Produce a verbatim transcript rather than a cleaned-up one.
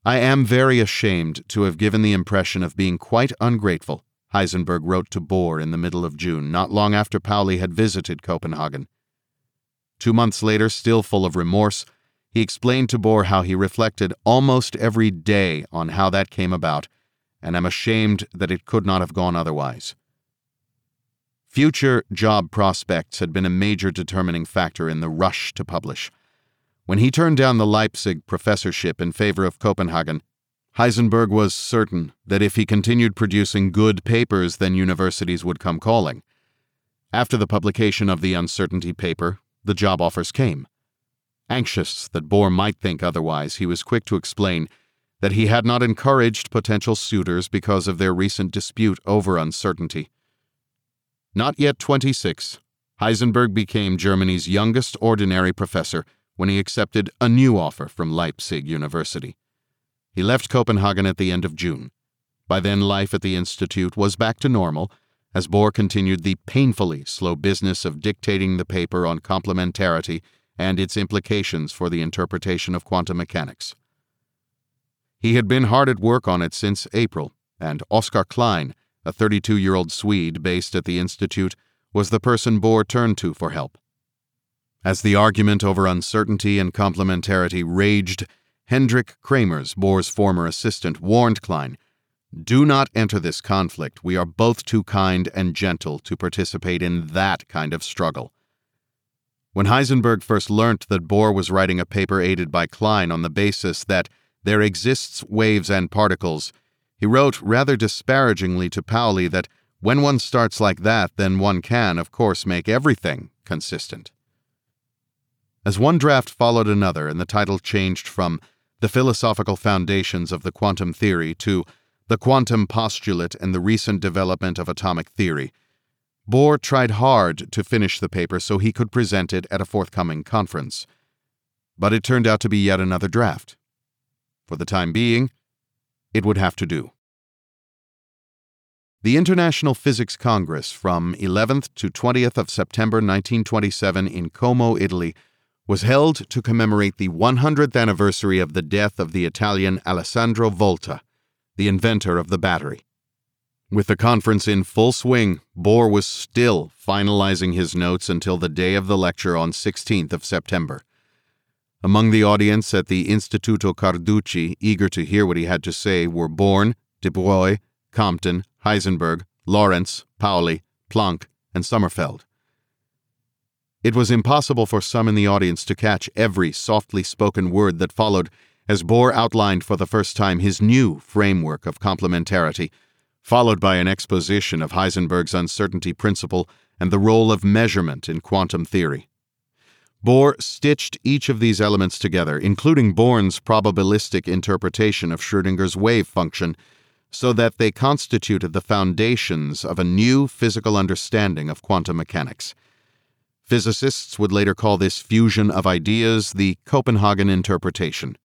"I am very ashamed to have given the impression of being quite ungrateful," Heisenberg wrote to Bohr in the middle of June, not long after Pauli had visited Copenhagen. Two months later, still full of remorse, he explained to Bohr how he reflected almost every day on how that came about, and am ashamed that it could not have gone otherwise. Future job prospects had been a major determining factor in the rush to publish. When he turned down the Leipzig professorship in favor of Copenhagen, Heisenberg was certain that if he continued producing good papers, then universities would come calling. After the publication of the uncertainty paper, the job offers came. Anxious that Bohr might think otherwise, he was quick to explain that he had not encouraged potential suitors because of their recent dispute over uncertainty. Not yet twenty-six, Heisenberg became Germany's youngest ordinary professor when he accepted a new offer from Leipzig University. He left Copenhagen at the end of June. By then, life at the institute was back to normal, as Bohr continued the painfully slow business of dictating the paper on complementarity and its implications for the interpretation of quantum mechanics. He had been hard at work on it since April, and Oskar Klein, a thirty-two-year-old Swede based at the institute, was the person Bohr turned to for help. As the argument over uncertainty and complementarity raged, Hendrik Kramers, Bohr's former assistant, warned Klein, "Do not enter this conflict. We are both too kind and gentle to participate in that kind of struggle." When Heisenberg first learnt that Bohr was writing a paper aided by Klein on the basis that there exists waves and particles, he wrote rather disparagingly to Pauli that when one starts like that, then one can, of course, make everything consistent. As one draft followed another and the title changed from The Philosophical Foundations of the Quantum Theory to The Quantum Postulate and the Recent Development of Atomic Theory, Bohr tried hard to finish the paper so he could present it at a forthcoming conference. But it turned out to be yet another draft. For the time being, it would have to do. The International Physics Congress from eleventh to twentieth of September nineteen twenty-seven in Como, Italy, was held to commemorate the one hundredth anniversary of the death of the Italian Alessandro Volta, the inventor of the battery. With the conference in full swing, Bohr was still finalizing his notes until the day of the lecture on sixteenth of September. Among the audience at the Instituto Carducci, eager to hear what he had to say, were Born, de Broglie, Compton, Heisenberg, Lorentz, Pauli, Planck, and Sommerfeld. It was impossible for some in the audience to catch every softly spoken word that followed as Bohr outlined for the first time his new framework of complementarity, followed by an exposition of Heisenberg's uncertainty principle and the role of measurement in quantum theory. Bohr stitched each of these elements together, including Born's probabilistic interpretation of Schrödinger's wave function, so that they constituted the foundations of a new physical understanding of quantum mechanics. Physicists would later call this fusion of ideas the Copenhagen interpretation.